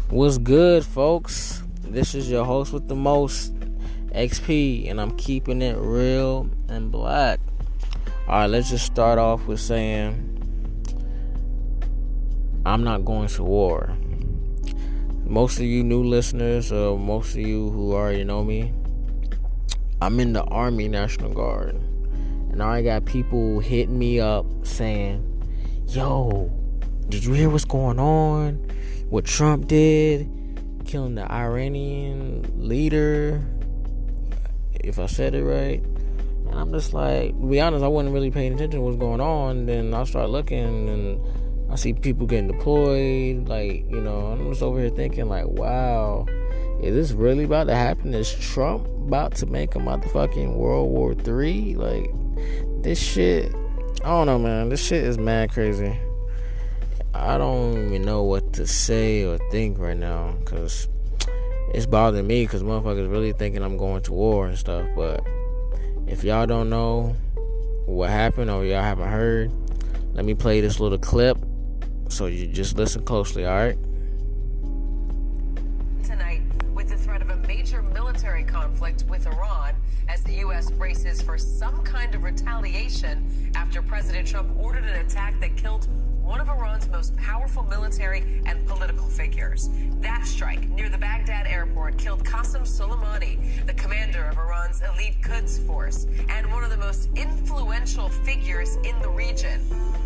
What's good, folks? This is your host with the most, XP, and I'm keeping it real and black. Alright, let's just start off with saying I'm not going to war. Most of you new listeners, or most of you who already know me, I'm in the Army National Guard. And I already got people hitting me up saying, yo, did you hear what's going on? What Trump did? Killing the Iranian leader, if I said it right. And I'm just like, to be honest, I wasn't really paying attention to what's going on. Then I start looking and I see people getting deployed. I'm just over here thinking like, wow, is this really about to happen? Is Trump about to make a motherfucking World War III? Like, this shit, I don't know, man. This shit is mad crazy. I don't even know what to say or think right now, because it's bothering me, because motherfuckers really thinking I'm going to war and stuff. But if y'all don't know what happened, or y'all haven't heard, let me play this little clip so you just listen closely, alright? Tonight, with the threat of a major military conflict with Iran, as the U.S. braces for some kind of retaliation after President Trump ordered an attack that killed one of Iran's most powerful military and political figures. That strike near the Baghdad airport killed Qasem Soleimani, the commander of Iran's elite Quds force, and one of the most influential figures in the region.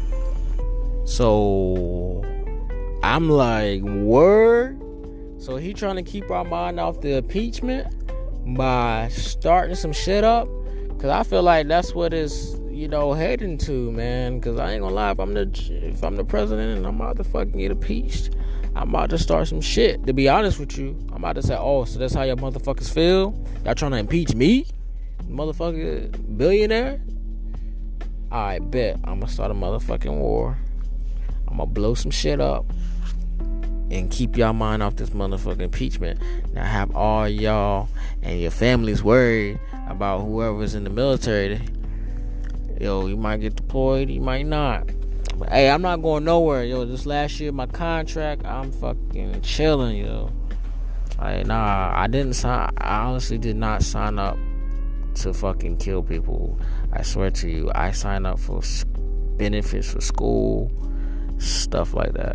So, I'm like, word? So he trying to keep our mind off the impeachment by starting some shit up? Because I feel like that's what it's, heading to, man. Because I ain't gonna lie, if I'm the president and I'm about to fucking get impeached, I'm about to start some shit. To be honest with you, I'm about to say, oh, so that's how y'all motherfuckers feel? Y'all trying to impeach me? Motherfucking billionaire? Alright, bet. I'm gonna start a motherfucking war. I'm gonna blow some shit up and keep y'all mind off this motherfucking impeachment. Now have all y'all and your families worried about whoever's in the military. Yo, you might get deployed, you might not. But hey, I'm not going nowhere, yo. This last year, my contract, I'm fucking chilling, yo. I honestly did not sign up to fucking kill people. I swear to you, I signed up for benefits for school, stuff like that.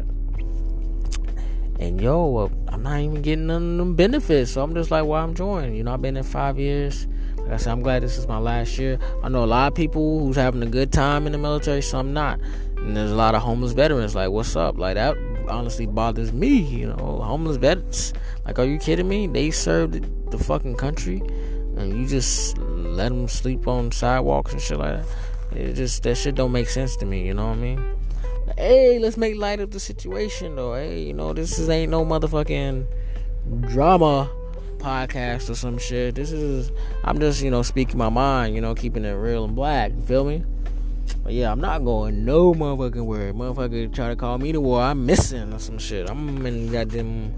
And I'm not even getting none of them benefits. So I'm just like, why I'm joining? I've been there 5 years. Like I said, I'm glad this is my last year. I know a lot of people who's having a good time in the military, some not. And there's a lot of homeless veterans. Like, what's up? Like, that honestly bothers me, homeless vets. Like, are you kidding me? They served the fucking country, and you just let them sleep on sidewalks and shit like that. That shit don't make sense to me, you know what I mean? Hey, let's make light of the situation, though. Hey, this ain't no motherfucking drama podcast or some shit. I'm just, speaking my mind, keeping it real and black. You feel me? But yeah, I'm not going no motherfucking word. Motherfucker try to call me to war, I'm missing or some shit. I'm in goddamn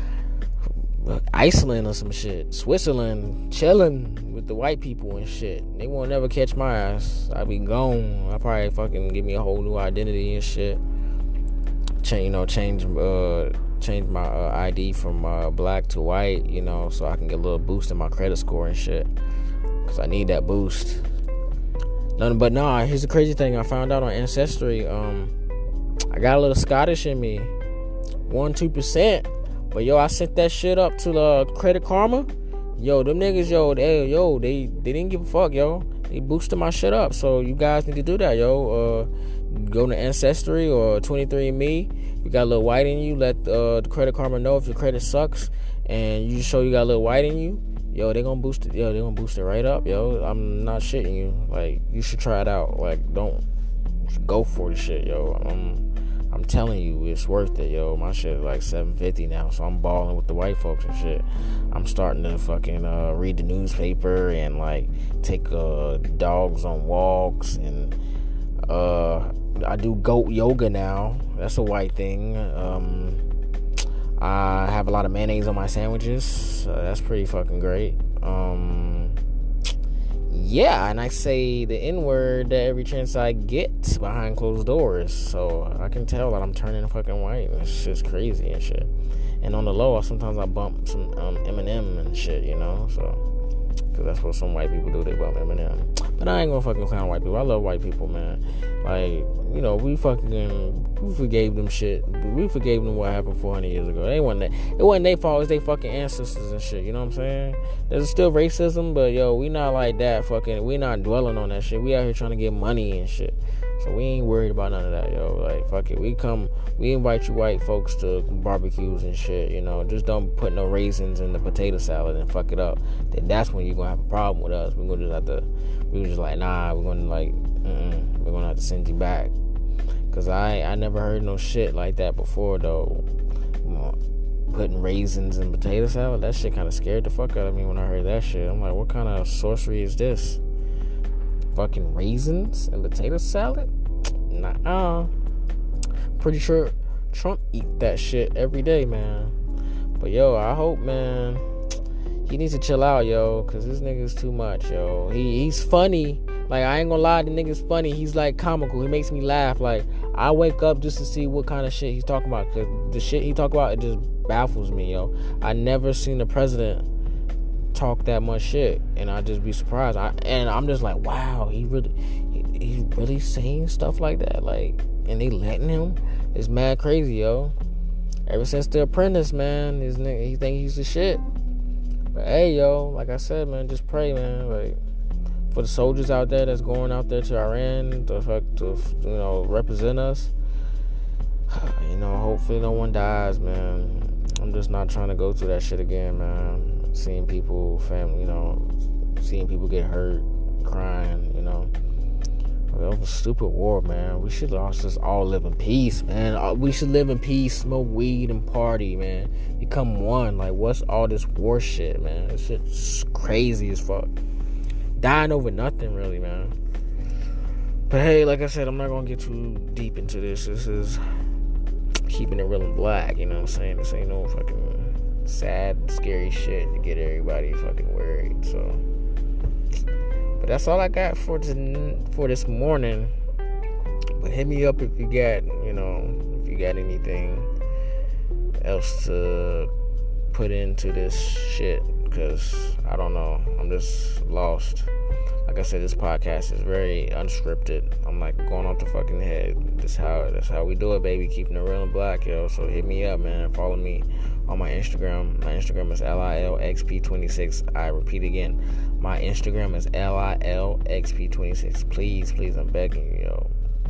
Iceland or some shit. Switzerland, chilling with the white people and shit. They won't never catch my ass. I be gone. I probably fucking give me a whole new identity and shit. Change my ID from black to white, so I can get a little boost in my credit score and shit. Cause I need that boost. Here's the crazy thing. I found out on Ancestry. I got a little Scottish in me, 1-2%. But I sent that shit up to the Credit Karma. Them niggas, they didn't give a fuck, They boosted my shit up. So you guys need to do that, Go to Ancestry or 23andMe. You got a little white in you. Let the Credit Karma know if your credit sucks, and you show you got a little white in you. They gonna boost it. They gonna boost it right up, I'm not shitting you. Like, you should try it out. Like, don't go for the shit, I'm telling you, it's worth it, My shit is like $750 now, so I'm balling with the white folks and shit. I'm starting to fucking read the newspaper and like take dogs on walks, and I do goat yoga now. That's a white thing. I have a lot of mayonnaise on my sandwiches. That's pretty fucking great. yeah, and I say the N-word every chance I get behind closed doors. So I can tell that I'm turning fucking white. It's just crazy and shit. And on the low, sometimes I bump some Eminem and shit, you know, so. Because that's what some white people do, they bump Eminem. But I ain't gonna fucking clown white people. I love white people, man. Like, you know, we forgave them shit. We forgave them what happened 400 years ago. It wasn't their fault. It's their fucking ancestors and shit, you know what I'm saying? There's still racism, but, yo, we not like that fucking, we not dwelling on that shit. We out here trying to get money and shit. So we ain't worried about none of that, yo. Like, fuck it. We invite you white folks to barbecues and shit, you know. Just don't put no raisins in the potato salad and fuck it up. Then that's when you're gonna have a problem with us. We're just like, nah, we're gonna have to send you back. Cause I never heard no shit like that before, though. Putting raisins in potato salad, that shit kind of scared the fuck out of me when I heard that shit. I'm like, what kind of sorcery is this? Fucking raisins and potato salad? Nah. Pretty sure Trump eat that shit every day, man. But yo, I hope, man, he needs to chill out, yo, cause this nigga's too much, yo. He's funny. Like, I ain't gonna lie, the nigga's funny. He's like comical. He makes me laugh. Like, I wake up just to see what kind of shit he's talking about. Cause the shit he talk about, it just baffles me, yo. I never seen the president talk that much shit, and I just be surprised. I'm just like, wow, he's really saying stuff like that, like, and they letting him. It's mad crazy, yo. Ever since The Apprentice, man, this nigga, he think he's the shit. But hey, yo, like I said, man, just pray, man, like, for the soldiers out there that's going out there to Iran to you know, represent us. You know, hopefully no one dies, man. I'm just not trying to go through that shit again, man. Seeing people, family, you know, seeing people get hurt, crying, you know. That was a stupid war, man. We should just all live in peace, man. We should live in peace, smoke weed, and party, man. Become one. Like, what's all this war shit, man? This shit's crazy as fuck. Dying over nothing, really, man. But hey, like I said, I'm not gonna get too deep into this. This is keeping it real and black, you know what I'm saying? This ain't no fucking sad, scary shit to get everybody fucking worried, so. But that's all I got for this morning. But hit me up if you got, you know, if you got anything else to put into this shit, because I don't know. I'm just lost. Like I said, this podcast is very unscripted. I'm like going off the fucking head. That's how we do it, baby. Keeping it real and black, yo. So hit me up, man. Follow me on my Instagram. My Instagram is LILXP26. I repeat again, my Instagram is LILXP26. Please, I'm begging you, yo.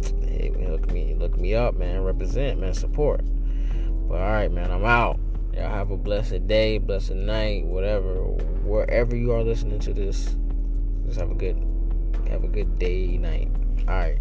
Look me up, man. Represent, man. Support. But alright, man, I'm out. Y'all have a blessed day, blessed night, whatever, wherever you are listening to this. Just have a good day, night. Alright.